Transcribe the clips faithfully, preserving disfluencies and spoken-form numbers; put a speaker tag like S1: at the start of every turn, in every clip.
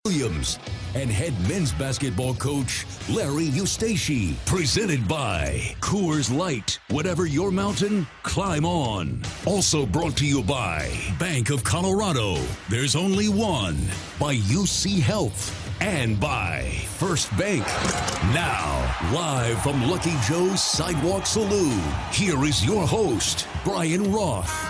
S1: Williams and head men's basketball coach Larry Eustache. Presented by Coors Light. Whatever your mountain, climb on. Also brought to you by Bank of Colorado. There's only one. By U C Health. And by First Bank. Now, live from Lucky Joe's Sidewalk Saloon, here is your host, Brian Roth.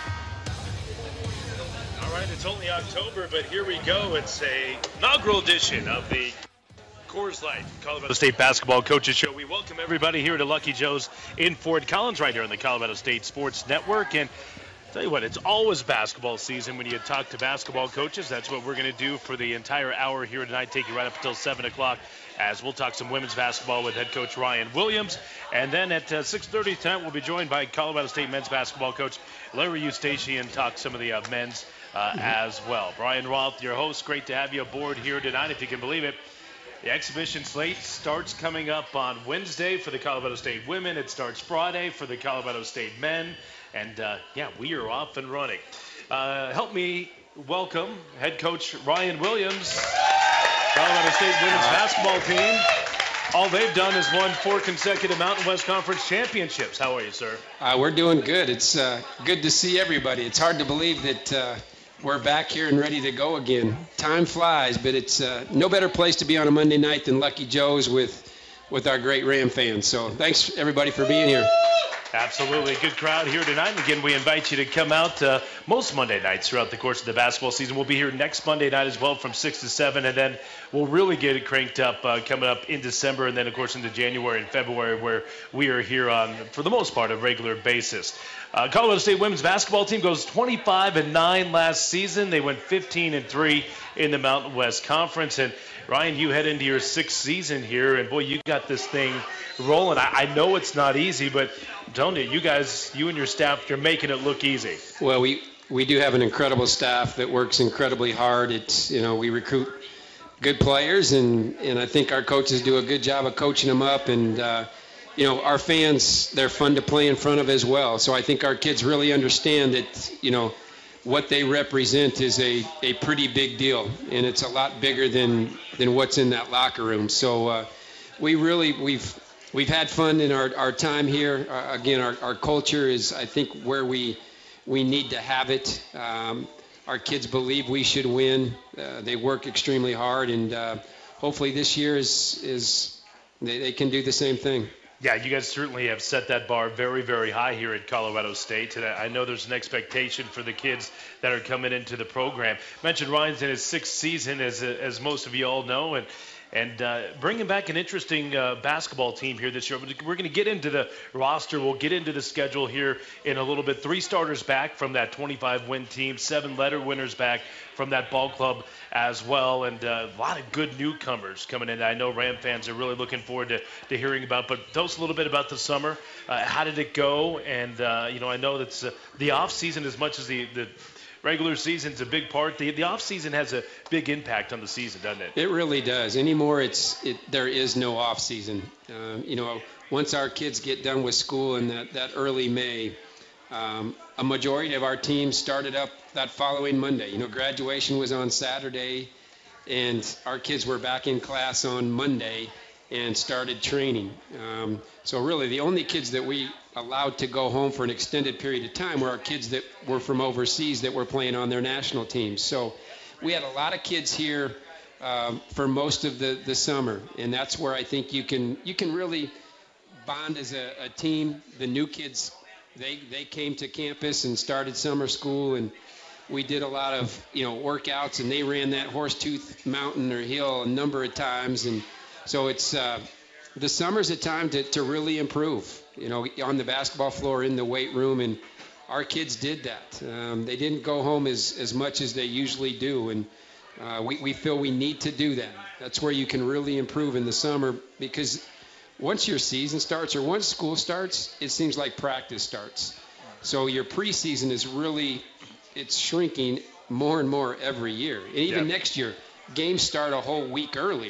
S2: It's only October, but here we go. It's a inaugural edition of the Coors Light Colorado State Basketball Coaches Show. We welcome everybody here to Lucky Joe's in Fort Collins, right here on the Colorado State Sports Network. And I'll tell you what, it's always basketball season when you talk to basketball coaches. That's what we're going to do for the entire hour here tonight, take you right up until seven o'clock, as we'll talk some women's basketball with head coach Ryan Williams. And then at uh, six thirty tonight, we'll be joined by Colorado State men's basketball coach Larry Eustache and talk some of the uh, men's Uh, mm-hmm. as well. Brian Roth, your host. Great to have you aboard here tonight, if you can believe it. The exhibition slate starts coming up on Wednesday for the Colorado State women. It starts Friday for the Colorado State men. And, uh, yeah, we are off and running. Uh, help me welcome head coach Ryan Williams, Colorado State women's basketball team. All they've done is won four consecutive Mountain West Conference championships. How are you, sir?
S3: Uh, we're doing good. It's uh, good to see everybody. It's hard to believe that uh, we're back here and ready to go again. Time flies, but it's uh, no better place to be on a Monday night than Lucky Joe's with, with our great Ram fans. So thanks, everybody, for being here.
S2: Absolutely. Good crowd here tonight. And again, we invite you to come out uh, most Monday nights throughout the course of the basketball season. We'll be here next Monday night as well from six to seven, and then we'll really get it cranked up uh, coming up in December and then, of course, into January and February, where we are here on, for the most part, a regular basis. Uh, Colorado State women's basketball team goes twenty-five and nine last season. They went fifteen and three in the Mountain West Conference. And Ryan, you head into your sixth season here, and boy, you got this thing rolling. I, I know it's not easy, but I'm telling you, you guys, you and your staff, you're making it look easy.
S3: Well, we we do have an incredible staff that works incredibly hard. It's, you know, we recruit good players, and, and I think our coaches do a good job of coaching them up. And, uh, you know, our fans, they're fun to play in front of as well. So I think our kids really understand that, you know, what they represent is a, a pretty big deal, and it's a lot bigger than than what's in that locker room. So uh, we really we've we've had fun in our, our time here. Uh, again, our, our culture is, I think, where we we need to have it. Um, our kids believe we should win. Uh, they work extremely hard, and uh, hopefully this year is is they, they can do the same thing.
S2: Yeah, you guys certainly have set that bar very, very high here at Colorado State. And I know there's an expectation for the kids that are coming into the program. I mentioned Ryan's in his sixth season, as as most of you all know, and and uh, bringing back an interesting uh, basketball team here this year. We're going to get into the roster. We'll get into the schedule here in a little bit. Three starters back from that twenty-five win team, seven letter winners back from that ball club as well, and uh, a lot of good newcomers coming in. I know Ram fans are really looking forward to, to hearing about. But tell us a little bit about the summer. Uh, how did it go? And uh, you know, I know that's uh, the off season as much as the the regular season's a big part. The the off season has a big impact on the season, doesn't it?
S3: It really does. Anymore, it's it. There is no off season. Um, you know, once our kids get done with school in that that early May, um, a majority of our teams started up that following Monday. You know, graduation was on Saturday, and our kids were back in class on Monday and started training. Um, so really, the only kids that we allowed to go home for an extended period of time were our kids that were from overseas that were playing on their national teams. So we had a lot of kids here um, for most of the, the summer, and that's where I think you can you can really bond as a, a team. The new kids, they they came to campus and started summer school, and we did a lot of you know workouts, and they ran that Horsetooth Mountain or hill a number of times, and so it's uh, the summer's a time to, to really improve, you know, on the basketball floor, in the weight room, and our kids did that. Um, they didn't go home as, as much as they usually do, and uh, we, we feel we need to do that. That's where you can really improve in the summer, because once your season starts or once school starts, it seems like practice starts. So your preseason is really, it's shrinking more and more every year. And even yep. next year, games start a whole week earlier.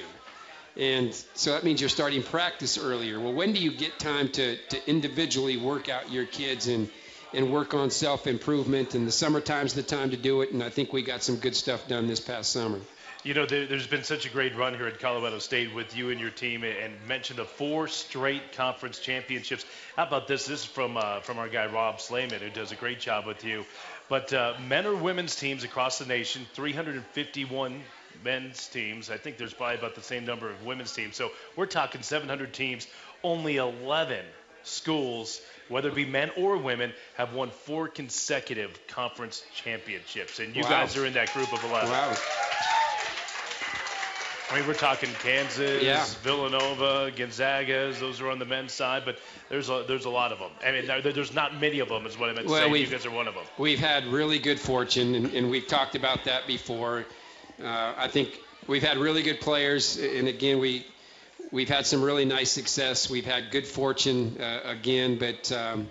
S3: And so that means you're starting practice earlier. Well, when do you get time to, to individually work out your kids and, and work on self-improvement? And the summertime's the time to do it, and I think we got some good stuff done this past summer.
S2: You know, there, there's been such a great run here at Colorado State with you and your team, and mentioned the four straight conference championships. How about this? This is from uh, from our guy Rob Slayman, who does a great job with you. But uh, men or women's teams across the nation, three hundred fifty-one men's teams. I think there's probably about the same number of women's teams. So we're talking seven hundred teams. Only eleven schools, whether it be men or women, have won four consecutive conference championships. And you
S3: wow.
S2: guys are in that group of eleven.
S3: Wow.
S2: I mean, we're talking Kansas,
S3: yeah.
S2: Villanova, Gonzagas. Those are on the men's side, but there's a, there's a lot of them. I mean, there, there's not many of them is what I meant to
S3: well,
S2: say. You guys are one of them.
S3: We've had really good fortune, and, and we've talked about that before. Uh, I think we've had really good players, and again, we, we've had some really nice success. We've had good fortune uh, again, but um,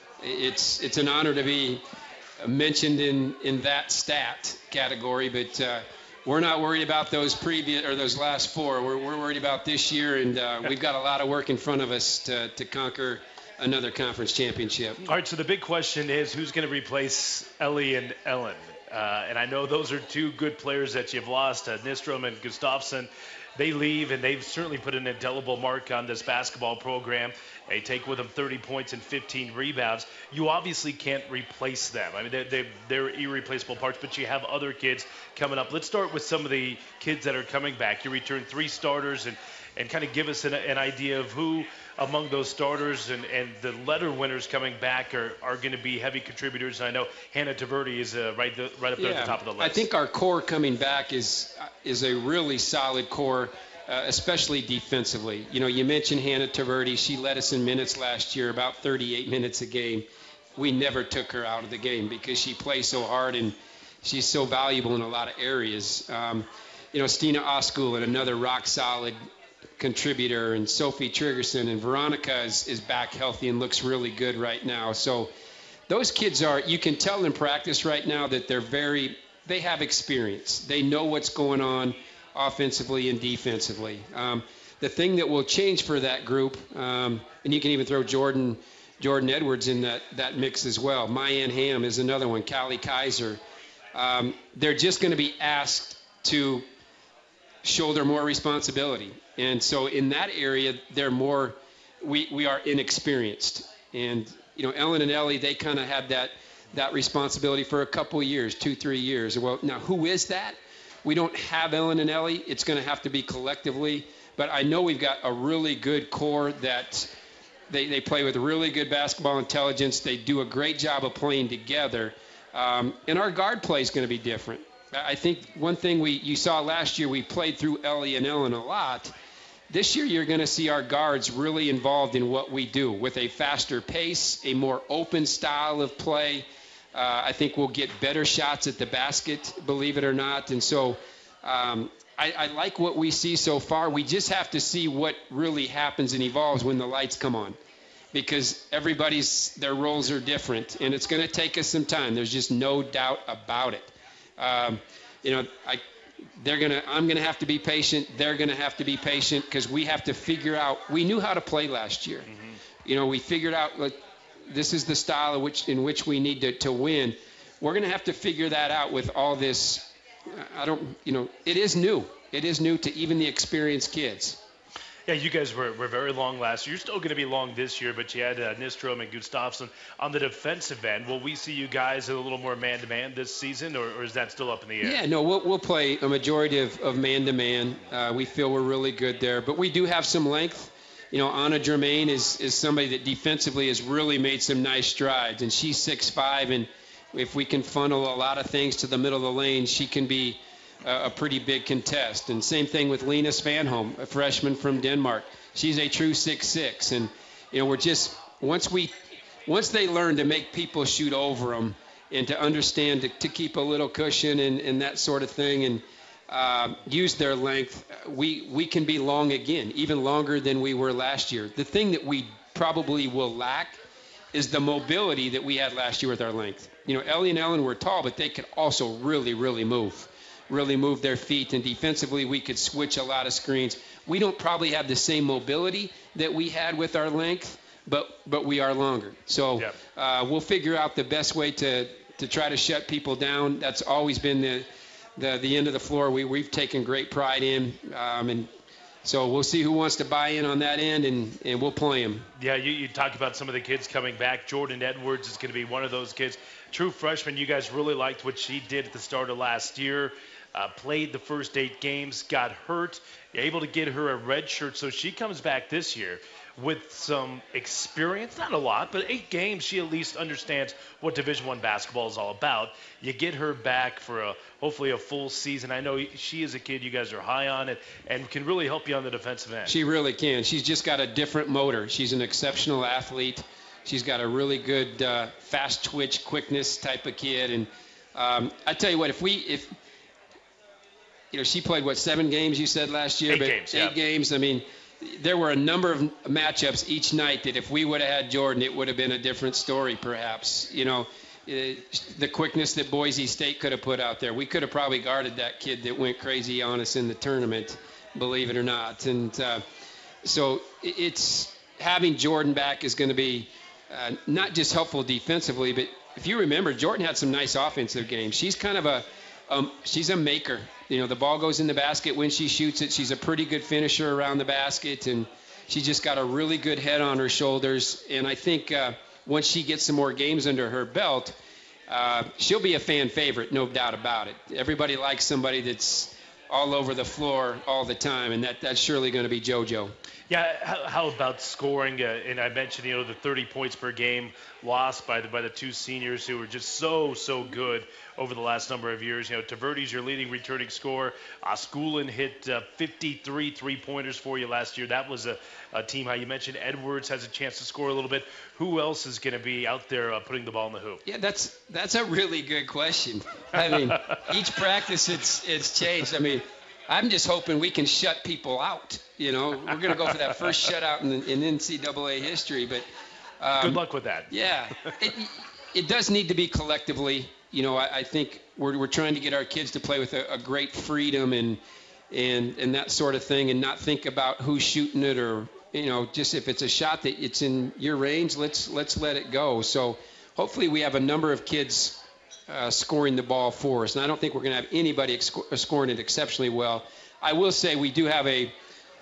S3: it's it's an honor to be mentioned in, in that stat category, but uh, we're not worried about those previous or those last four. We're we're worried about this year, and uh, we've got a lot of work in front of us to to conquer another conference championship.
S2: All right. So the big question is, who's going to replace Ellie and Ellen? Uh, and I know those are two good players that you've lost, uh, Nystrom and Gustafsson. They leave, and they've certainly put an indelible mark on this basketball program. They take with them thirty points and fifteen rebounds. You obviously can't replace them. I mean, they're, they're, they're irreplaceable parts, but you have other kids coming up. Let's start with some of the kids that are coming back. You return three starters, and, and kind of give us an, an idea of who among those starters and, and the letter winners coming back are, are going to be heavy contributors. And I know Hannah Taverdi is uh, right, the, right up there
S3: yeah,
S2: at the top of the list.
S3: I think our core coming back is is a really solid core, uh, especially defensively. You know, you mentioned Hannah Taverdi. She led us in minutes last year, about thirty-eight minutes a game. We never took her out of the game because she plays so hard and she's so valuable in a lot of areas. Um, you know, Stina Oskul, another rock-solid contributor, and Sophie Triggerson, and Veronica is, is back healthy and looks really good right now. So those kids are, you can tell in practice right now that they're very, they have experience. They know what's going on offensively and defensively. Um, the thing that will change for that group, um, and you can even throw Jordan Jordan Edwards in that, that mix as well. Mayanne Ham is another one, Callie Kaiser. Um, they're just going to be asked to shoulder more responsibility. And so in that area, they're more, we, we are inexperienced. And, you know, Ellen and Ellie, they kind of had that that responsibility for a couple of years, two, three years. Well, now who is that? We don't have Ellen and Ellie. It's going to have to be collectively. But I know we've got a really good core that they, they play with really good basketball intelligence. They do a great job of playing together. Um, and our guard play is going to be different. I think one thing we you saw last year, we played through Ellie and Ellen a lot. This year, you're going to see our guards really involved in what we do with a faster pace, a more open style of play. Uh, I think we'll get better shots at the basket, believe it or not. And so um, I, I like what we see so far. We just have to see what really happens and evolves when the lights come on, because everybody's, their roles are different, and it's going to take us some time. There's just no doubt about it. Um, you know, I, they're gonna. I'm gonna have to be patient. They're gonna have to be patient because we have to figure out. We knew how to play last year. Mm-hmm. You know, we figured out like this is the style of which in which we need to, to win. We're gonna have to figure that out with all this. I don't. You know, it is new. It is new to even the experienced kids.
S2: Yeah, you guys were, were very long last year. You're still going to be long this year, but you had uh, Nystrom and Gustafsson on the defensive end. Will we see you guys a little more man-to-man this season, or, or is that still up in the air?
S3: Yeah, no, we'll, we'll play a majority of, of man-to-man. Uh, we feel we're really good there, but we do have some length. You know, Anna Germain is, is somebody that defensively has really made some nice strides, and she's six five, and if we can funnel a lot of things to the middle of the lane, she can be a pretty big contest. And same thing with Lena Svanholm, a freshman from Denmark. She's a true six six. And, you know, we're just, once we, once they learn to make people shoot over them and to understand to, to keep a little cushion and, and that sort of thing and uh, use their length, we, we can be long again, even longer than we were last year. The thing that we probably will lack is the mobility that we had last year with our length. You know, Ellie and Ellen were tall, but they could also really, really move. really move their feet, and defensively we could switch a lot of screens. We don't probably have the same mobility that we had with our length, but but we are longer. So yep. uh, we'll figure out the best way to, to try to shut people down. That's always been the the the end of the floor we, we've taken great pride in. Um, and so we'll see who wants to buy in on that end, and, and we'll play them.
S2: Yeah, you, you talked about some of the kids coming back. Jordan Edwards is going to be one of those kids. True freshman, you guys really liked what she did at the start of last year. Uh, played the first eight games, got hurt. You're able to get her a red shirt, so she comes back this year with some experience, not a lot, but eight games, she at least understands what Division One basketball is all about. You get her back for a hopefully a full season. I know she is a kid you guys are high on and, and can really help you on the defensive end.
S3: She really can. She's just got a different motor. She's an exceptional athlete. She's got a really good uh, fast twitch, quickness type of kid. And um, I tell you what, if we if you know she played what seven games you said last year,
S2: eight
S3: but
S2: games,
S3: eight
S2: yeah. games.
S3: I mean. There were a number of matchups each night that if we would have had Jordan, it would have been a different story, perhaps. You know, it, the quickness that Boise State could have put out there. We could have probably guarded that kid that went crazy on us in the tournament, believe it or not. And uh, so it's having Jordan back is going to be uh, not just helpful defensively, but if you remember, Jordan had some nice offensive games. She's kind of a um, she's a maker. You know, the ball goes in the basket when she shoots it. She's a pretty good finisher around the basket, and she just got a really good head on her shoulders. And I think uh, once she gets some more games under her belt, uh, she'll be a fan favorite, no doubt about it. Everybody likes somebody that's all over the floor all the time, and that, that's surely going to be JoJo.
S2: Yeah, how, how about scoring? Uh, and I mentioned, you know, the thirty points per game lost by the by the two seniors who were just so, so good over the last number of years. You know, Taverdi's your leading returning scorer. Osculin hit uh, fifty-three three-pointers for you last year. That was a, a team high. You mentioned Edwards has a chance to score a little bit. Who else is going to be out there uh, putting the ball in the hoop?
S3: Yeah, that's that's a really good question. I mean, each practice it's it's changed. I mean, I'm just hoping we can shut people out. You know, we're going to go for that first shutout in, in N C double A history. But um,
S2: good luck with that.
S3: Yeah, it, it does need to be collectively. You know, I, I think we're we're trying to get our kids to play with a, a great freedom and and and that sort of thing, and not think about who's shooting it or you know, just if it's a shot that it's in your range, let's let's let it go. So hopefully we have a number of kids uh, scoring the ball for us, and I don't think we're going to have anybody ex- scoring it exceptionally well. I will say we do have a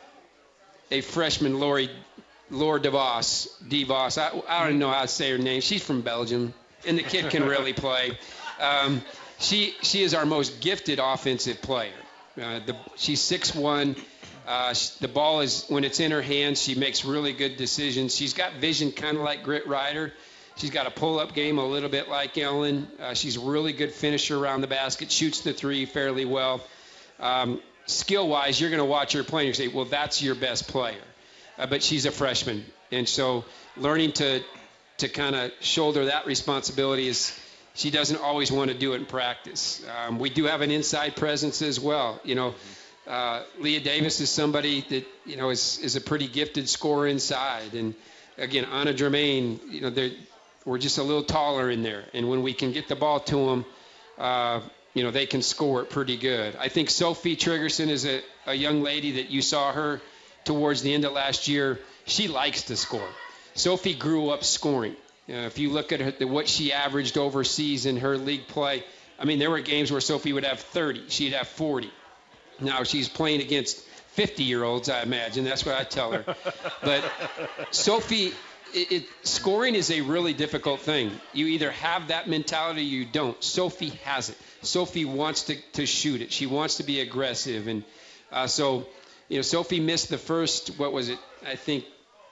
S3: a freshman, Lori Laura DeVos. DeVos. I, I don't know how to say her name. She's from Belgium, and the kid can really play. Um, she she is our most gifted offensive player. Uh, the, she's six one. Uh, the ball is, when it's in her hands, she makes really good decisions. She's got vision kind of like Grit Ryder. She's got a pull-up game a little bit like Ellen. Uh, she's a really good finisher around the basket, shoots the three fairly well. Um, skill-wise, you're going to watch her play and you say, well, that's your best player. Uh, but she's a freshman. And so learning to to kind of shoulder that responsibility is she doesn't always want to do it in practice. Um, we do have an inside presence as well. You know, uh, Leah Davis is somebody that, you know, is, is a pretty gifted scorer inside. And, again, Anna Germain, you know, they're, we're just a little taller in there. And when we can get the ball to them, uh, you know, they can score it pretty good. I think Sophie Triggerson is a, a young lady that you saw her towards the end of last year. She likes to score. Sophie grew up scoring. Uh, if you look at her, what she averaged overseas in her league play, I mean, there were games where Sophie would have thirty. She'd have forty. Now she's playing against fifty-year-olds, I imagine. That's what I tell her. But Sophie, it, it, scoring is a really difficult thing. You either have that mentality or you don't. Sophie has it. Sophie wants to, to shoot it. She wants to be aggressive. And uh, so, you know, Sophie missed the first, what was it, I think,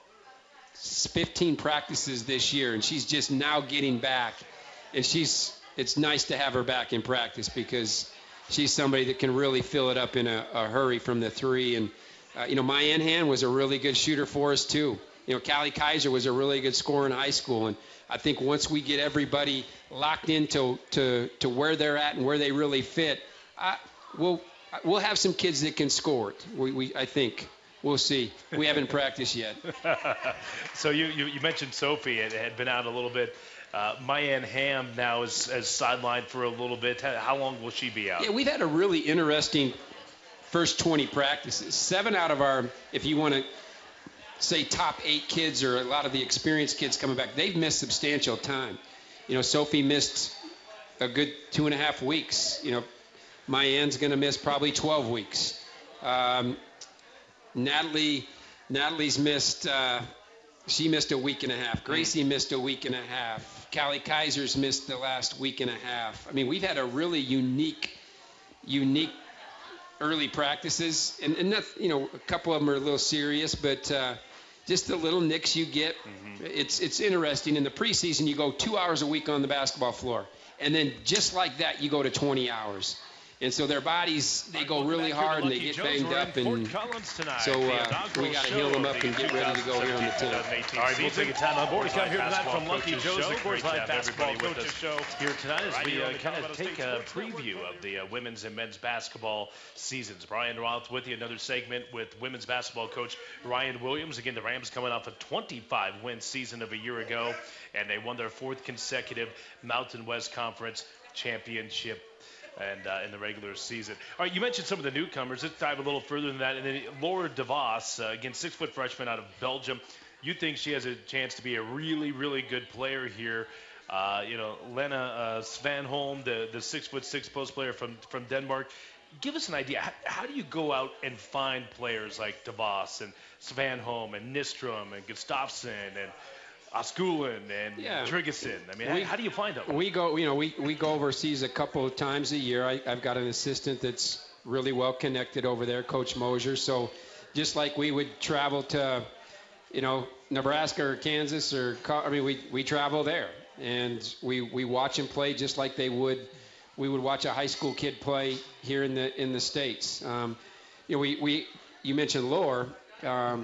S3: fifteen practices this year, and she's just now getting back. And she's it's nice to have her back in practice because she's somebody that can really fill it up in a, a hurry from the three. And, uh, you know, my Anhan was a really good shooter for us, too. You know, Callie Kaiser was a really good scorer in high school. And I think once we get everybody locked into to, to where they're at and where they really fit, I, we'll, we'll have some kids that can score it, we, we I think. We'll see. We haven't practiced yet.
S2: So you, you, you mentioned Sophie. It had been out a little bit. Uh, Mayanne Ham now is, is sidelined for a little bit. How long will she be out?
S3: Yeah, we've had a really interesting first twenty practices. Seven out of our, if you want to say top eight kids or a lot of the experienced kids coming back, they've missed substantial time. You know, Sophie missed a good two and a half weeks. You know, Mayanne's going to miss probably twelve weeks. Um, Natalie, Natalie's missed. Uh, she missed a week and a half. Gracie missed a week and a half. Callie Kaiser's missed the last week and a half. I mean, we've had a really unique, unique early practices, and and that's, you know, a couple of them are a little serious, but uh, just the little nicks you get. Mm-hmm. It's it's interesting. In the preseason, you go two hours a week on the basketball floor, and then just like that, you go to twenty hours. And so their bodies, they go really hard and they get banged up. And so uh, we got to heal them up and get ready to go here on the team.
S2: All right, we'll take a time on board. Come here tonight from Lucky Joe's, the Coors Light Basketball Coaches Show. Here tonight as we uh, kind of take a preview of the uh, women's and men's basketball seasons. Brian Roth with you, another segment with women's basketball coach Ryan Williams. Again, the Rams coming off a twenty-five win season of a year ago, and they won their fourth consecutive Mountain West Conference championship and uh, in the regular season. All right, you mentioned some of the newcomers. Let's dive a little further than that. And then Laura DeVos, uh, again, six-foot freshman out of Belgium. You think she has a chance to be a really, really good player here. Uh, you know, Lena uh, Svanholm, the, the six-foot-six post player from, from Denmark. Give us an idea. How, how do you go out and find players like DeVos and Svanholm and Nystrom and Gustafsson and Askulin and yeah. Trigeson? I mean, we, how, how do you find them?
S3: We go, you know, we, we go overseas a couple of times a year. I, I've got an assistant that's really well connected over there, Coach Mosier. So just like we would travel to, you know, Nebraska or Kansas or, I mean, we, we travel there and we, we watch them play just like they would, we would watch a high school kid play here in the, in the States. Um, you know, we, we, you mentioned Laura. Um,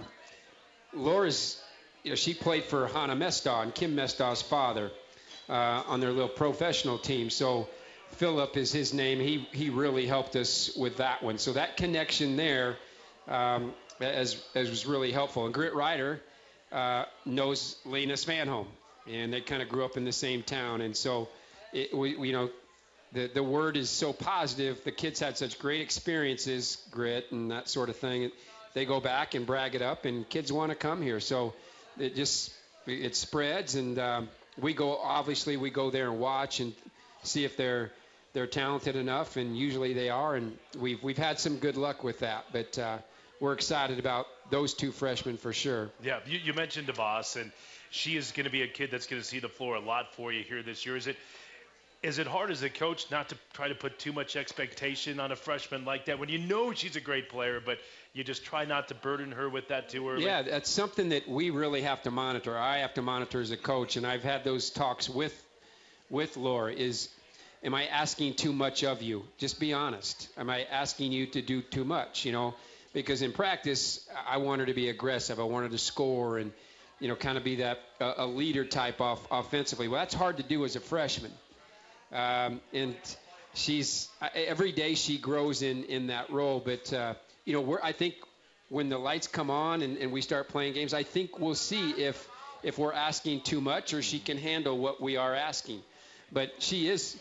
S3: Laura's, You know, she played for Hannah Mestad and Kim Mestad's father uh, on their little professional team. So Philip is his name. He he really helped us with that one. So that connection there um, as, as was really helpful. And Grit Ryder uh, knows Lena Svanholm, and they kind of grew up in the same town. And so, it, we, we, you know, the, the word is so positive. The kids had such great experiences, Grit and that sort of thing. They go back and brag it up, and kids want to come here. So it just it spreads, and um, we go obviously we go there and watch and see if they're they're talented enough, and usually they are, and we've we've had some good luck with that. But uh, we're excited about those two freshmen for sure.
S2: Yeah, you, you mentioned DeVos, and she is going to be a kid that's going to see the floor a lot for you here this year. Is it is it hard as a coach not to try to put too much expectation on a freshman like that when you know she's a great player, but you just try not to burden her with that too early?
S3: Yeah, that's something that we really have to monitor. I have to monitor as a coach, and I've had those talks with with Laura. Is, am I asking too much of you? Just be honest. Am I asking you to do too much? You know, because in practice, I want her to be aggressive. I want her to score and, you know, kind of be that uh, a leader type off offensively. Well, that's hard to do as a freshman. Um, and she's every day she grows in, in that role. But, uh, you know, we're, I think when the lights come on and, and we start playing games, I think we'll see if if we're asking too much or she can handle what we are asking. But she is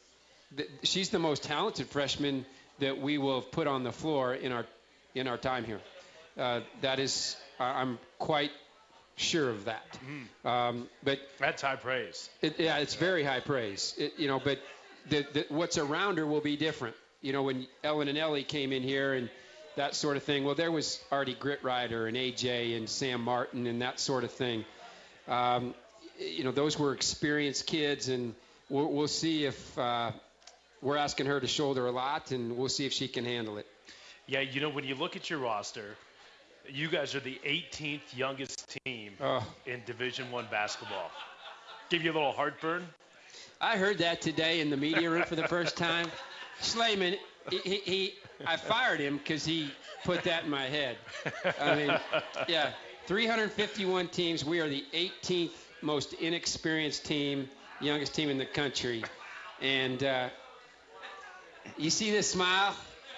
S3: she's the most talented freshman that we will have put on the floor in our in our time here. Uh, that is, I'm quite sure of that.
S2: Mm-hmm.
S3: Um, but
S2: that's high praise.
S3: It, yeah, it's very high praise. It, you know, but the, the, what's around her will be different. You know, when Ellen and Ellie came in here and that sort of thing, well, there was already Grit Ryder and A J and Sam Martin and that sort of thing. Um, you know, those were experienced kids, and we'll, we'll see if uh, we're asking her to shoulder a lot, and we'll see if she can handle it.
S2: Yeah, you know, when you look at your roster, you guys are the eighteenth youngest team oh. in Division One basketball. Give you a little heartburn?
S3: I heard that today in the media room for the first time. Slayman, he, he, he I fired him because he put that in my head. I mean, yeah, three hundred fifty-one teams. We are the eighteenth most inexperienced team, youngest team in the country. And uh, you see this smile?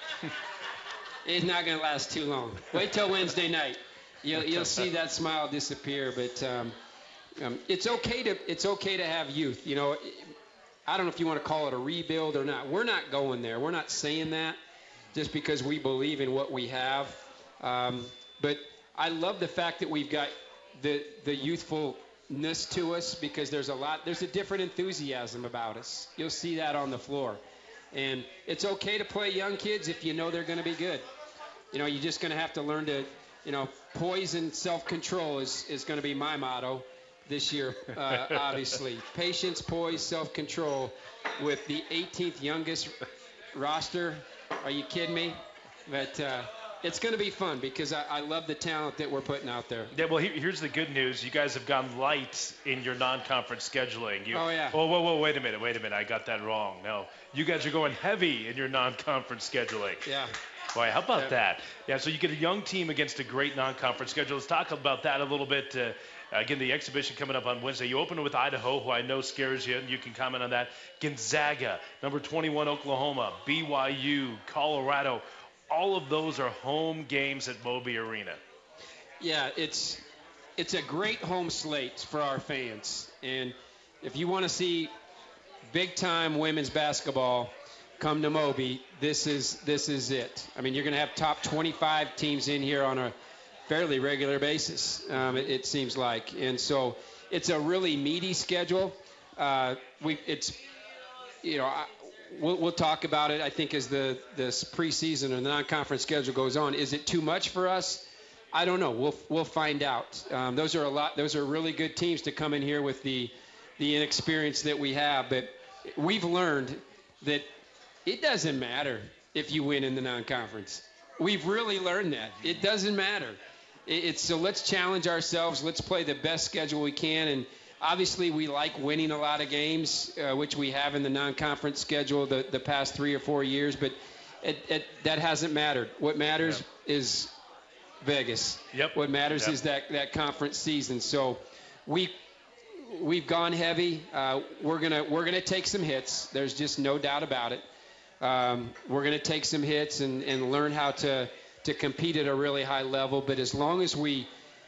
S3: It's not going to last too long. Wait till Wednesday night. You'll, you'll see that smile disappear. But um, um, it's okay to it's okay to have youth. You know, I don't know if you want to call it a rebuild or not. We're not going there. We're not saying that just because we believe in what we have. Um, but I love the fact that we've got the the youthfulness to us, because there's a lot. There's a different enthusiasm about us. You'll see that on the floor. And it's okay to play young kids if you know they're going to be good. You know, you're just going to have to learn to, you know, poise and self-control is, is going to be my motto this year, uh, obviously. Patience, poise, self-control with the eighteenth youngest roster. Are you kidding me? But uh, it's going to be fun because I, I love the talent that we're putting out there.
S2: Yeah, well, here, here's the good news. You guys have gone light in your non-conference scheduling. You,
S3: oh, yeah.
S2: Oh, whoa, whoa, wait a minute, wait a minute. I got that wrong. No, you guys are going heavy in your non-conference scheduling.
S3: Yeah.
S2: Boy, how about
S3: yeah.
S2: that? Yeah, so you get a young team against a great non-conference schedule. Let's talk about that a little bit. Uh, again, the exhibition coming up on Wednesday. You open with Idaho, who I know scares you, and you can comment on that. Gonzaga, number twenty-one, Oklahoma, B Y U, Colorado. All of those are home games at Moby Arena.
S3: Yeah, it's it's a great home slate for our fans. And if you want to see big-time women's basketball come to Moby, this is this is it. I mean, you're going to have top twenty-five teams in here on a fairly regular basis, um, it, it seems like. And so it's a really meaty schedule. Uh, we it's, you know, I, we'll, we'll talk about it, I think, as the this preseason or the non-conference schedule goes on. Is it too much for us? I don't know. We'll we'll find out. Um, those are a lot. Those are really good teams to come in here with the the inexperience that we have. But we've learned that it doesn't matter if you win in the non-conference. We've really learned that. It doesn't matter. It, it's so let's challenge ourselves. Let's play the best schedule we can. And obviously we like winning a lot of games, uh, which we have in the non-conference schedule the, the past three or four years. But it, it, that hasn't mattered. What matters yep. is Vegas.
S2: Yep.
S3: What matters
S2: yep.
S3: is that, that conference season. So we we've gone heavy. Uh, we're gonna we're gonna take some hits. There's just no doubt about it. Um, we're going to take some hits and, and learn how to, to compete at a really high level. But as long as we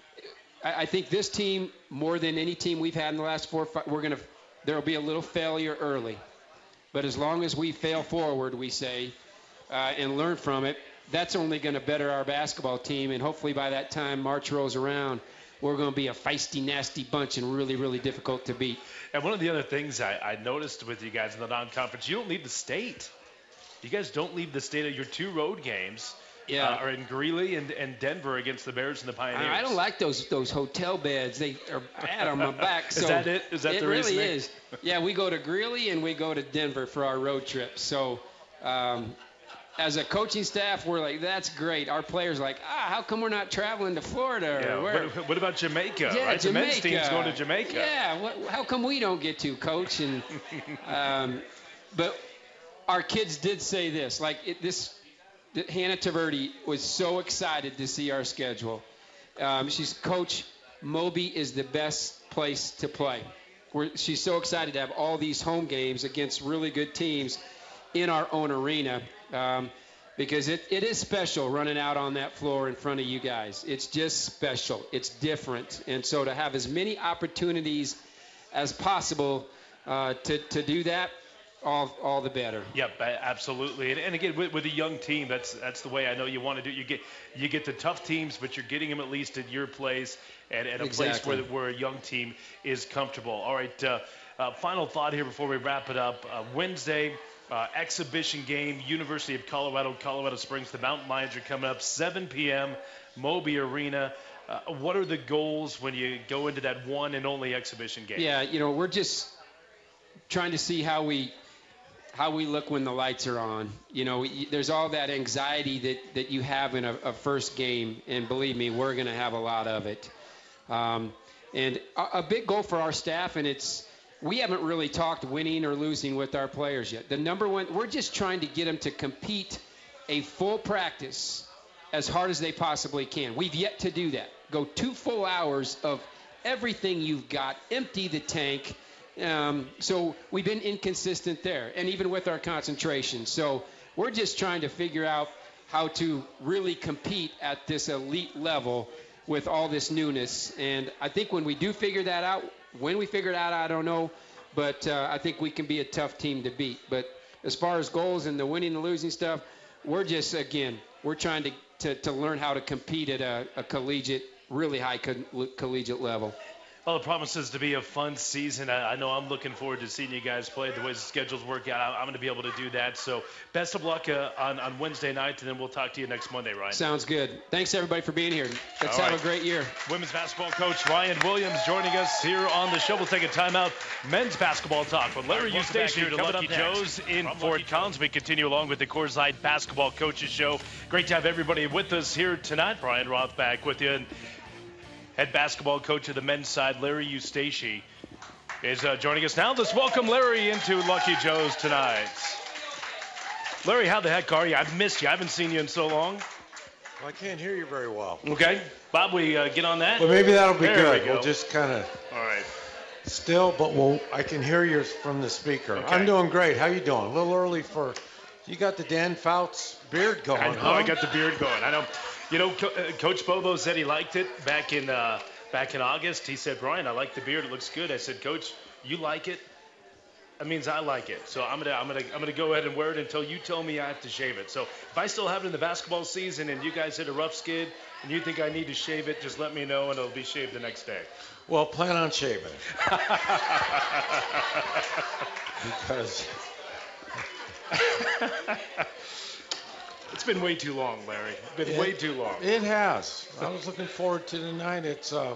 S3: I, I think this team, more than any team we've had in the last four or five, we're going to there will be a little failure early. But as long as we fail forward, we say, uh, and learn from it, that's only going to better our basketball team. And hopefully by that time March rolls around, we're going to be a feisty, nasty bunch and really, really difficult to beat.
S2: And one of the other things I, I noticed with you guys in the non-conference, you don't leave the state. You guys don't leave the state of your two road games.
S3: Yeah.
S2: Uh, are in Greeley and, and Denver against the Bears and the Pioneers.
S3: I don't like those those hotel beds. They are bad on my back. So
S2: is that it? Is that
S3: it
S2: the
S3: really
S2: reasoning?
S3: is. Yeah, we go to Greeley and we go to Denver for our road trips. So um, as a coaching staff, we're like, that's great. Our players are like, ah, how come we're not traveling to Florida?
S2: Yeah,
S3: or where?
S2: What, what about Jamaica?
S3: Yeah,
S2: right?
S3: Jamaica.
S2: The men's team's going to Jamaica.
S3: Yeah, what, how come we don't get to, Coach? And um, but our kids did say this, like it, this. Hannah Taverdi was so excited to see our schedule. Um, she's, Coach, Moby is the best place to play. We're, she's so excited to have all these home games against really good teams in our own arena um, because it, it is special running out on that floor in front of you guys. It's just special. It's different. And so to have as many opportunities as possible uh, to, to do that, All, all the better.
S2: Yep, absolutely. And, and again, with, with a young team, that's that's the way I know you want to do it. You get you get the tough teams, but you're getting them at least at your place and at a
S3: exactly.
S2: place where where a young team is comfortable. All right. Uh, uh, final thought here before we wrap it up. Uh, Wednesday uh, exhibition game, University of Colorado, Colorado Springs. The Mountain Lions are coming up seven p.m. Moby Arena. Uh, what are the goals when you go into that one and only exhibition game?
S3: Yeah, you know, we're just trying to see how we. how we look when the lights are on. You know, there's all that anxiety that, that you have in a, a first game, and believe me, we're going to have a lot of it. Um, and a, a big goal for our staff, and it's we haven't really talked winning or losing with our players yet. The number one, we're just trying to get them to compete a full practice as hard as they possibly can. We've yet to do that. Go two full hours of everything you've got, empty the tank. Um, so we've been inconsistent there, and even with our concentration. So we're just trying to figure out how to really compete at this elite level with all this newness. And I think when we do figure that out, when we figure it out, I don't know, but uh, I think we can be a tough team to beat. But as far as goals and the winning and losing stuff, we're just, again, we're trying to, to, to learn how to compete at a, a collegiate, really high co- collegiate level.
S2: Well, it promises to be a fun season. I, I know I'm looking forward to seeing you guys play. The way the schedules work out, I, I'm going to be able to do that. So best of luck uh, on, on Wednesday night, and then we'll talk to you next Monday, Ryan.
S3: Sounds good. Thanks, everybody, for being here. Let's
S2: All
S3: have
S2: right.
S3: a great year.
S2: Women's basketball coach Ryan Williams joining us here on the show. We'll take a timeout. Men's basketball talk with Larry Eustace here to Lucky Joe's in Fort Collins. We continue along with the Coors Light Basketball Coaches Show. Great to have everybody with us here tonight. Brian Roth back with you. And head basketball coach of the men's side, Larry Eustace, is uh, joining us now. Let's welcome Larry into Lucky Joe's tonight. Larry, how the heck are you? I've missed you. I haven't seen you in so long.
S4: Well, I can't hear you very well.
S2: Okay. Bob, we uh, get on that?
S4: Well, maybe that'll be
S2: There
S4: good.
S2: we go.
S4: We'll just kind of
S2: All right.
S4: still, but we'll, I can hear you from the speaker.
S2: Okay.
S4: I'm doing great. How you doing? A little early for, you got the Dan Fouts beard going,
S2: I know,
S4: huh?
S2: I got the beard going. I know. You know, Co- uh, Coach Bobo said he liked it back in uh, back in August. He said, Brian, I like the beard. It looks good. I said, Coach, you like it? That means I like it. So I'm gonna I'm gonna I'm gonna go ahead and wear it until you tell me I have to shave it. So if I still have it in the basketball season and you guys hit a rough skid and you think I need to shave it, just let me know and it'll be shaved the next day.
S4: Well, plan on shaving. Because
S2: It's been way too long, Larry. It's been
S4: it,
S2: way too long.
S4: It has. I was looking forward to tonight. It's uh,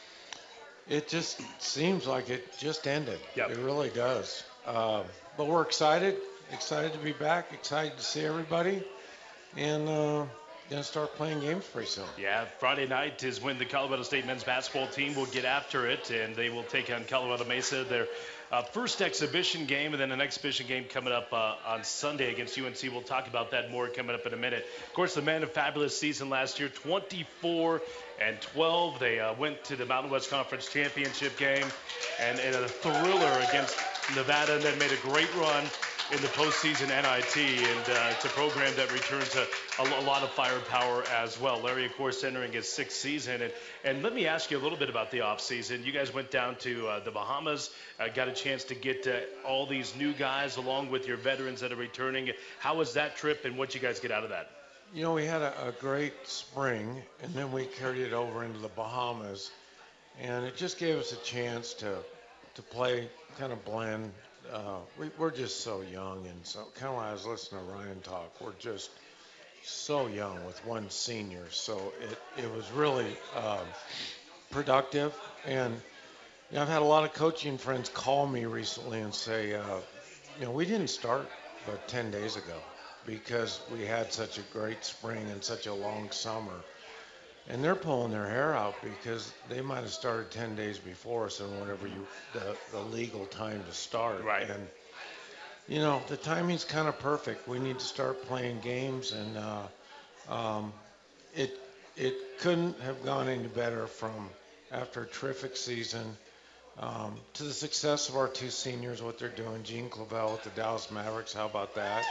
S4: it just seems like it just ended.
S2: Yep.
S4: It really does. Uh, but we're excited. Excited to be back. Excited to see everybody. And uh, gonna start playing games pretty soon.
S2: Yeah, Friday night is when the Colorado State men's basketball team will get after it, and they will take on Colorado Mesa, their uh, first exhibition game, and then an exhibition game coming up uh, on Sunday against U N C. We'll talk about that more coming up in a minute. Of course, the men, a fabulous season last year, twenty-four and twelve. They uh, went to the Mountain West Conference championship game, and, and a thriller against Nevada, and then made a great run in the postseason N I T, and uh, it's a program that returns a, a, a lot of firepower as well. Larry, of course, entering his sixth season, and, and let me ask you a little bit about the offseason. You guys went down to uh, the Bahamas, uh, got a chance to get uh, all these new guys along with your veterans that are returning. How was that trip, and what you guys get out of that?
S4: You know, we had a, a great spring, and then we carried it over into the Bahamas, and it just gave us a chance to to play, kind of blend. Uh, we, we're just so young, and so kind of like I was listening to Ryan talk, we're just so young with one senior, so it, it was really um, productive. And you know, I've had a lot of coaching friends call me recently and say, uh, you know, we didn't start but ten days ago because we had such a great spring and such a long summer. And they're pulling their hair out because they might have started ten days before us and whatever you the, the legal time to start.
S2: Right.
S4: And, you know, the timing's kind of perfect. We need to start playing games, and uh, um, it it couldn't have gone any better from after a terrific season um, to the success of our two seniors, what they're doing. Gene Clavel with the Dallas Mavericks, how about that?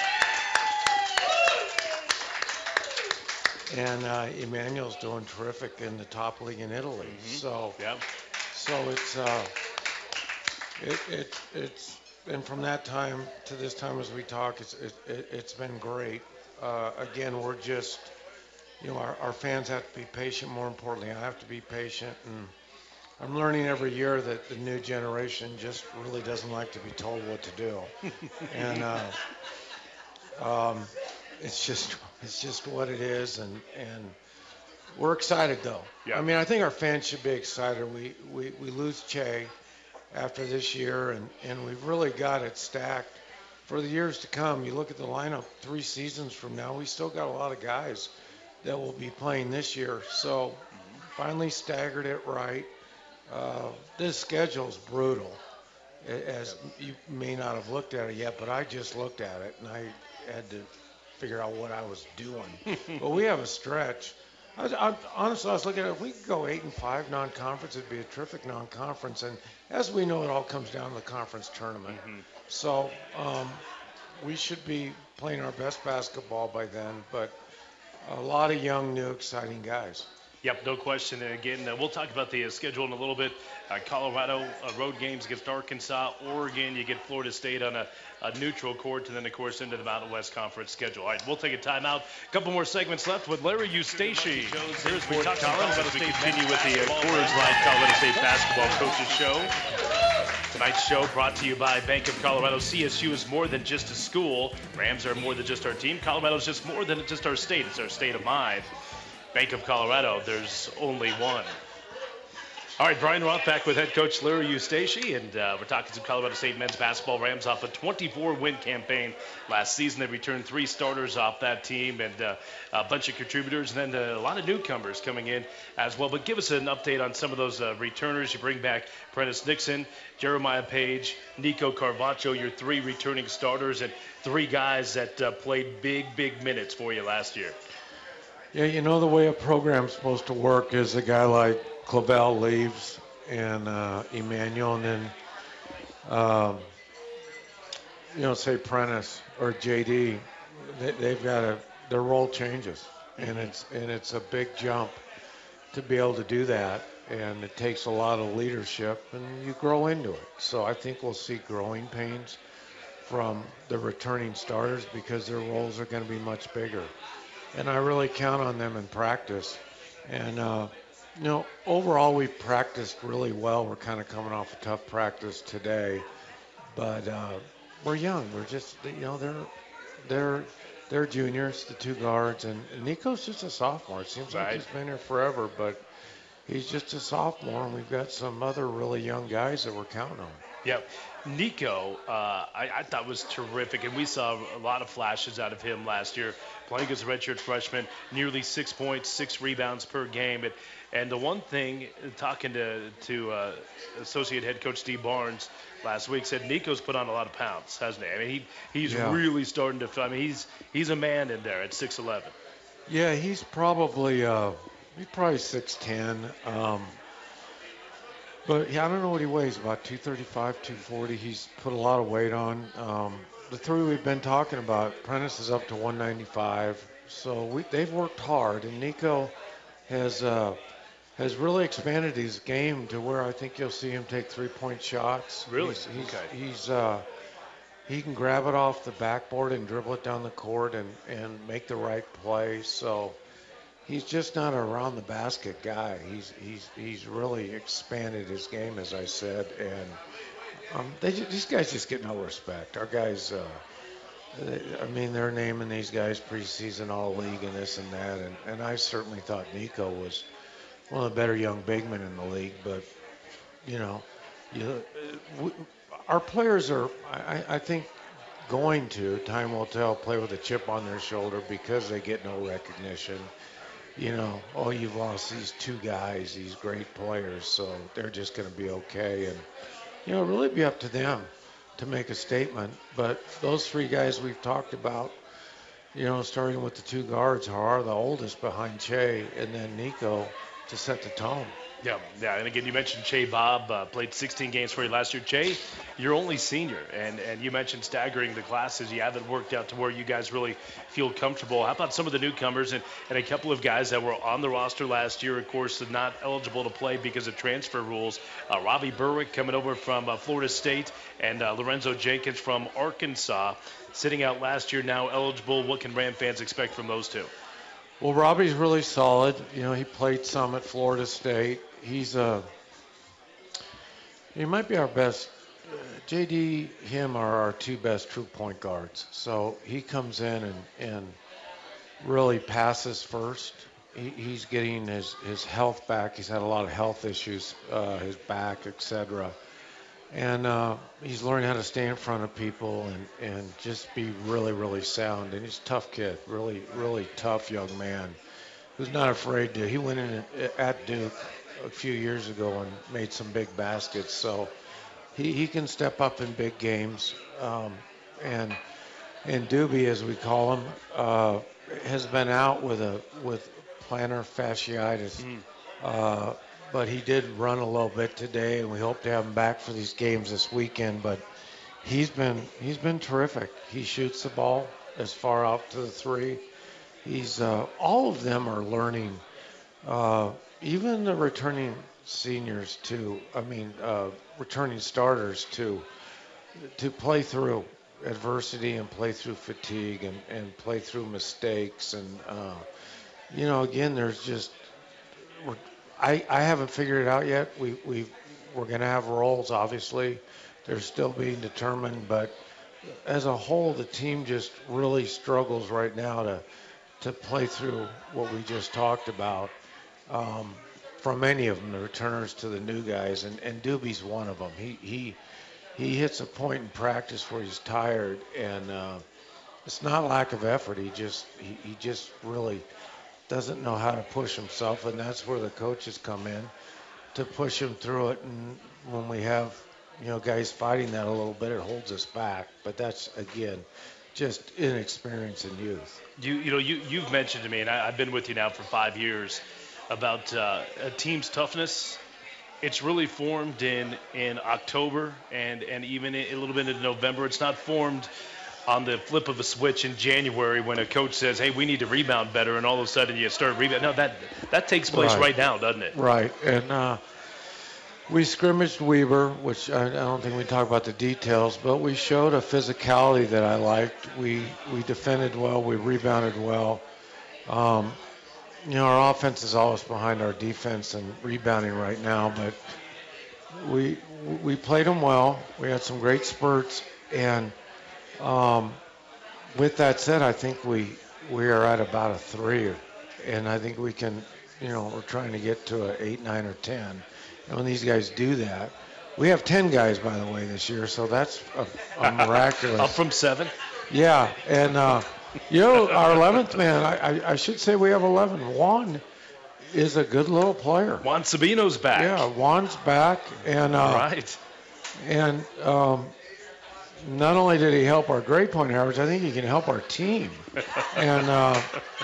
S4: And, And uh, Emmanuel's doing terrific in the top league in Italy.
S2: Mm-hmm.
S4: So,
S2: Yep.
S4: so it's uh, it, it it's and from that time to this time as we talk, it's it, it, it's been great. Uh, again, we're just you know our, our fans have to be patient. More importantly, I have to be patient, and I'm learning every year that the new generation just really doesn't like to be told what to do, and uh, um, it's just it's just what it is, and and we're excited though.
S2: Yeah.
S4: I mean, I think our fans should be excited. We we, we lose Che after this year, and, and we've really got it stacked for the years to come. You look at the lineup three seasons from now, we still got a lot of guys that will be playing this year. So finally staggered it right. Uh, this schedule is brutal, as you may not have looked at it yet, but I just looked at it, and I had to figure out what I was doing. But we have a stretch. I, I, honestly, I was looking at it. If we could go eight and five non-conference, it'd be a terrific non-conference. And as we know, it all comes down to the conference tournament. Mm-hmm. So um, we should be playing our best basketball by then. But a lot of young, new, exciting guys.
S2: Yep, no question. And again, uh, we'll talk about the uh, schedule in a little bit. Uh, Colorado uh, road games against Arkansas, Oregon. You get Florida State on a, a neutral court, and then, of course, into the Mountain West Conference schedule. All right, we'll take a timeout. A couple more segments left with Larry Eustace. Here's we talk Collins as we continue with the uh, Coors Light Colorado State Basketball Coaches Show. Tonight's show brought to you by Bank of Colorado. C S U is more than just a school. Rams are more than just our team. Colorado is just more than just our state. It's our state of mind. Bank of Colorado, there's only one. All right, Brian Roth back with head coach Larry Eustace, and uh, we're talking some Colorado State men's basketball. Rams off a twenty-four win campaign last season. They returned three starters off that team and uh, a bunch of contributors, and then uh, a lot of newcomers coming in as well. But give us an update on some of those uh, returners. You bring back Prentice Nixon, Jeremiah Page, Nico Carvacho, your three returning starters, and three guys that uh, played big, big minutes for you last year.
S4: Yeah, you know, the way a program's supposed to work is a guy like Clavel leaves and uh, Emmanuel, and then, um, you know, say Prentice or J D, they, they've got a, their role changes, and it's and it's a big jump to be able to do that, and it takes a lot of leadership, and you grow into it. So I think we'll see growing pains from the returning starters because their roles are going to be much bigger. And I really count on them in practice. And, uh, you know, overall we practiced really well. We're kind of coming off a tough practice today. But uh, we're young. We're just, you know, they're they're they're juniors, the two guards. And, and Nico's just a sophomore. It seems
S2: right.
S4: like he's been here forever, but he's just a sophomore. And we've got some other really young guys that we're counting on.
S2: Yep. Nico, uh, I, I thought was terrific, and we saw a lot of flashes out of him last year, playing as a redshirt freshman, nearly six points, six rebounds per game. And, and the one thing, talking to, to uh, Associate Head Coach Steve Barnes last week, said Nico's put on a lot of pounds, hasn't he? I mean, he, he's
S4: yeah.
S2: really starting to – I mean, he's he's a man in there at six eleven.
S4: Yeah, he's probably uh, he's probably six ten. Um, But, yeah, I don't know what he weighs, about two thirty-five, two forty. He's put a lot of weight on. Um, the three we've been talking about, Prentice is up to one ninety-five. So we, they've worked hard. And Nico has uh, has really expanded his game to where I think you'll see him take three-point shots.
S2: Really?
S4: He's, he's,
S2: okay.
S4: He's, uh, he can grab it off the backboard and dribble it down the court and, and make the right play. So he's just not a around the basket guy. He's he's he's really expanded his game, as I said, and um, they just, these guys just get no respect. Our guys, uh, they, I mean, they're naming these guys preseason all league and this and that, and, and I certainly thought Nico was one of the better young big men in the league. But you know, you, we, our players are, I, I think, going to, time will tell, play with a chip on their shoulder because they get no recognition. You know, oh, you've lost these two guys, these great players, so they're just going to be okay. And, you know, really be up to them to make a statement. But those three guys we've talked about, you know, starting with the two guards, are the oldest behind Che, and then Nico to set the tone.
S2: Yeah, yeah, and again, you mentioned Che Bob, uh, played sixteen games for you last year. Che, you're only senior, and, and you mentioned staggering the classes. You haven't worked out to where you guys really feel comfortable. How about some of the newcomers and, and a couple of guys that were on the roster last year, of course, not eligible to play because of transfer rules? Uh, Robbie Berwick coming over from uh, Florida State, and uh, Lorenzo Jenkins from Arkansas, sitting out last year, now eligible. What can Ram fans expect from those two?
S4: Well, Robbie's really solid. You know, he played some at Florida State. He's a, he might be our best, uh, J D, him are our two best true point guards. So he comes in and, and really passes first. He, he's getting his, his health back. He's had a lot of health issues, uh, his back, et cetera. And uh, he's learning how to stay in front of people and, and just be really, really sound. And he's a tough kid, really, really tough young man who's not afraid to. He went in at Duke a few years ago and made some big baskets. So he, he can step up in big games. Um, and and Doobie, as we call him, uh, has been out with a with plantar fasciitis. Mm. Uh, but he did run a little bit today, and we hope to have him back for these games this weekend. But he's been he's been terrific. He shoots the ball as far out to the three. He's uh, all of them are learning uh, even the returning seniors too. I mean, uh, returning starters too, to play through adversity and play through fatigue and, and play through mistakes. And, uh, you know, again, there's just, we're, I, I haven't figured it out yet. We, we, we're going to have roles, obviously. They're still being determined. But as a whole, the team just really struggles right now to, to play through what we just talked about. Um, from any of them, the returners to the new guys. And, and Doobie's one of them. He, he, he hits a point in practice where he's tired, and uh, it's not lack of effort. He just he, he just really doesn't know how to push himself, and that's where the coaches come in to push him through it. And when we have, you know, guys fighting that a little bit, it holds us back. But that's, again, just inexperience and youth.
S2: You you know you you've mentioned to me, and I, I've been with you now for five years, about uh, a team's toughness. It's really formed in, in October and, and even a little bit in November. It's not formed on the flip of a switch in January when a coach says, hey, we need to rebound better, and all of a sudden you start rebounding. No, that that takes place right, right now, doesn't it?
S4: Right. And uh, we scrimmaged Weber, which I, I don't think we talk about the details, but we showed a physicality that I liked. We, we defended well. We rebounded well. Um, You know, our offense is always behind our defense and rebounding right now, but we we played them well. We had some great spurts, and um, with that said, I think we we are at about a three, and I think we can, you know, we're trying to get to an eight, nine, or ten. And when these guys do that, we have ten guys, by the way, this year, so that's a, a miraculous.
S2: Up from seven?
S4: Yeah, and. Uh, You know, our eleventh man, I, I, I should say we have eleven. Juan is a good little player.
S2: Juan Sabino's back.
S4: Yeah, Juan's back. And uh,
S2: right.
S4: And um, not only did he help our grade point average, I think he can help our team. and uh,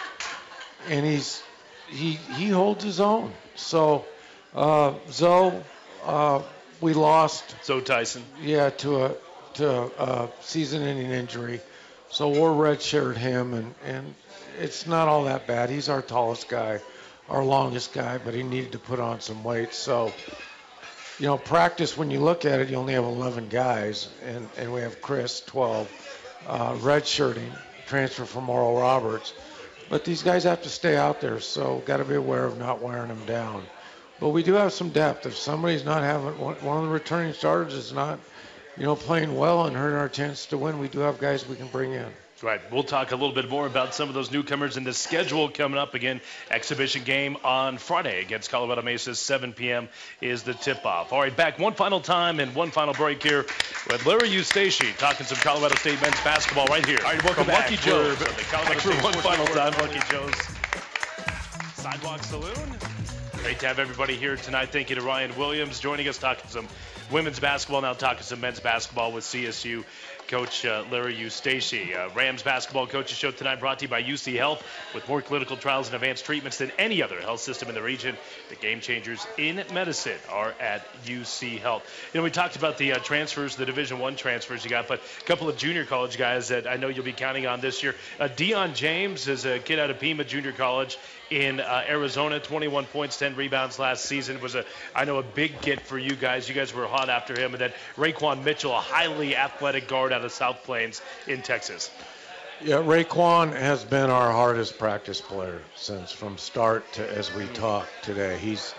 S4: and he's he he holds his own. So, uh, Zoe, uh, we lost.
S2: Zoe Tyson.
S4: Yeah, to a to a season-ending injury. So we're redshirt him, and, and it's not all that bad. He's our tallest guy, our longest guy, but he needed to put on some weight. So, you know, practice, when you look at it, you only have eleven guys, and, and we have Chris, twelve, uh, redshirting, transfer from Oral Roberts. But these guys have to stay out there, so got to be aware of not wearing them down. But we do have some depth. If somebody's not having, one of the returning starters is not, you know, playing well and hurting our chance to win, we do have guys we can bring in.
S2: Right. We'll talk a little bit more about some of those newcomers and the schedule coming up. Again, exhibition game on Friday against Colorado Mesa. seven p.m. is the tip-off. All right, back one final time and one final break here with Larry Eustace talking some Colorado State men's basketball right here. All right, welcome
S5: From
S2: back. Lucky Joe's.
S5: For,
S2: the Colorado
S5: for
S2: State
S5: one final time,
S2: Lucky Joe's Sidewalk Saloon. Great to have everybody here tonight. Thank you to Ryan Williams joining us, talking some women's basketball, now talking some men's basketball with C S U coach uh, Larry Eustace. Uh, Rams basketball coaches show tonight brought to you by U C Health. With more clinical trials and advanced treatments than any other health system in the region, the game changers in medicine are at U C Health. You know, we talked about the uh, transfers, the Division One transfers you got, but a couple of junior college guys that I know you'll be counting on this year. Uh, Deion James is a kid out of Pima Junior College in uh, Arizona, twenty-one points, ten rebounds last season. It was a, I know, a big get for you guys. You guys were hot after him. And then Raekwon Mitchell, a highly athletic guard out of South Plains in Texas.
S4: Yeah, Raekwon has been our hardest practice player since from start to as we talk today. He's,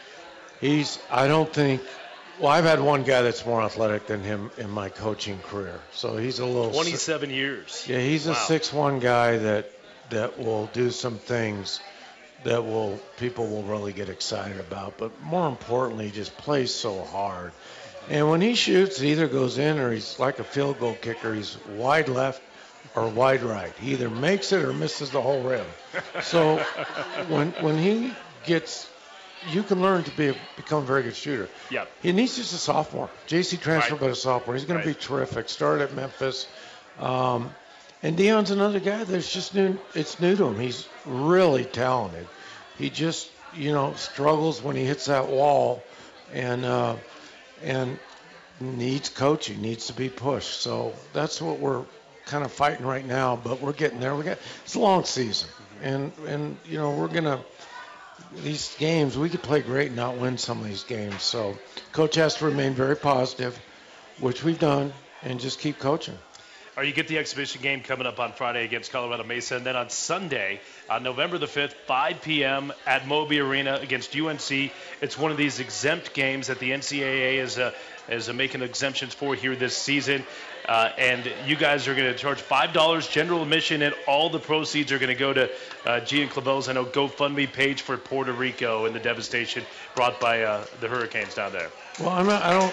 S4: he's, I don't think, well, I've had one guy that's more athletic than him in my coaching career. So he's a little.
S2: twenty-seven years.
S4: Yeah, he's
S2: wow.
S4: a six one guy that that will do some things that will people will really get excited about. But more importantly, he just plays so hard. And when he shoots, it either goes in or he's like a field goal kicker. He's wide left or wide right. He either makes it or misses the whole rim. So when when he gets, you can learn to be a, become a very good shooter.
S2: Yeah.
S4: And he's just a sophomore. J C transfer,
S2: right.
S4: but a sophomore. He's going
S2: right.
S4: to be terrific. Started at Memphis. Um, and Deion's another guy that's just new. It's new to him. He's really talented. He just, you know, struggles when he hits that wall, and uh, and needs coaching, needs to be pushed. So that's what we're kind of fighting right now. But we're getting there. We got it's a long season, and and you know we're gonna these games, we could play great and not win some of these games. So Coach has to remain very positive, which we've done, and just keep coaching.
S2: Or you get the exhibition game coming up on Friday against Colorado Mesa, and then on Sunday, on November the fifth, five p.m. at Moby Arena against U N C. It's one of these exempt games that the N C double A is uh, is uh, making exemptions for here this season. Uh, and you guys are going to charge five dollars general admission, and all the proceeds are going to go to uh, Gian Clavel's, I know, GoFundMe page for Puerto Rico and the devastation brought by uh, the hurricanes down there.
S4: Well, I'm not, I don't...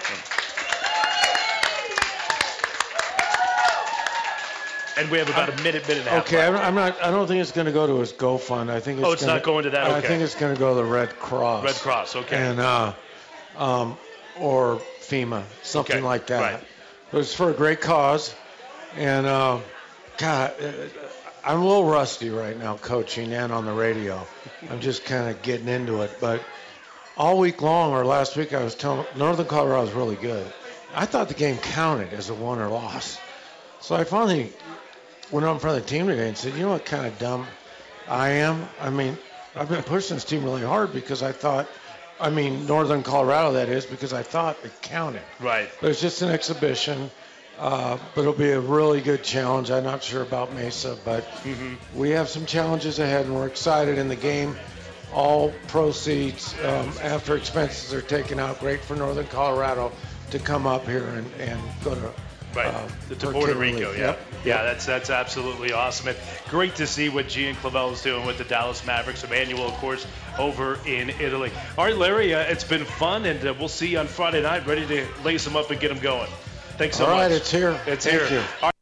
S2: And we have about a minute, minute and a half.
S4: Okay, I'm not. I don't think it's going to go to his GoFund. I think it's.
S2: Oh, it's
S4: gonna,
S2: not going to that. Okay.
S4: I think it's going to go to the Red Cross.
S2: Red Cross. Okay.
S4: And uh, um, or FEMA, something
S2: okay.
S4: like that.
S2: Right.
S4: But it's for a great cause, and uh, God, I'm a little rusty right now, coaching and on the radio. I'm just kind of getting into it. But all week long, or last week, I was telling Northern Colorado was really good. I thought the game counted as a win or loss. So I finally went up in front of the team today and said, you know what kind of dumb I am? I mean, I've been pushing this team really hard because I thought, I mean, Northern Colorado, that is, because I thought it counted.
S2: Right.
S4: But it's just an exhibition, uh, but it'll be a really good challenge. I'm not sure about Mesa, but mm-hmm. we have some challenges ahead, and we're excited in the game. All proceeds um, after expenses are taken out. Great for Northern Colorado to come up here and, and go to
S2: Right,
S4: uh,
S2: to Puerto Rico, yeah.
S4: Yep.
S2: Yeah, that's that's absolutely awesome. And great to see what Gian Clavel is doing with the Dallas Mavericks. Emmanuel, of course, over in Italy. All right, Larry, uh, it's been fun, and uh, we'll see you on Friday night, ready to lace them up and get them going. Thanks so
S4: All
S2: much.
S4: right, it's here.
S2: It's
S4: Thank
S2: here.
S4: you.
S2: All right.